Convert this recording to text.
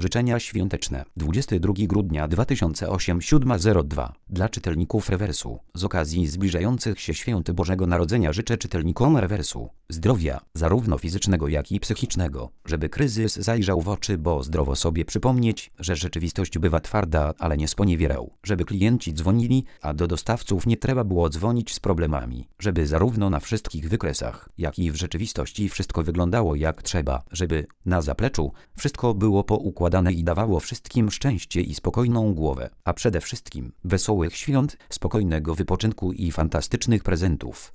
Życzenia świąteczne. 22 grudnia 2008 7:02. Dla czytelników Rewersu. Z okazji zbliżających się świąt Bożego Narodzenia życzę czytelnikom Rewersu zdrowia, zarówno fizycznego jak i psychicznego, żeby kryzys zajrzał w oczy, bo zdrowo sobie przypomnieć, że rzeczywistość bywa twarda, ale nie sponiewierał, żeby klienci dzwonili, a do dostawców nie trzeba było dzwonić z problemami, żeby zarówno na wszystkich wykresach, jak i w rzeczywistości wszystko wyglądało jak trzeba, żeby na zapleczu wszystko było poukładane i dawało wszystkim szczęście i spokojną głowę, a przede wszystkim wesołych świąt, spokojnego wypoczynku i fantastycznych prezentów.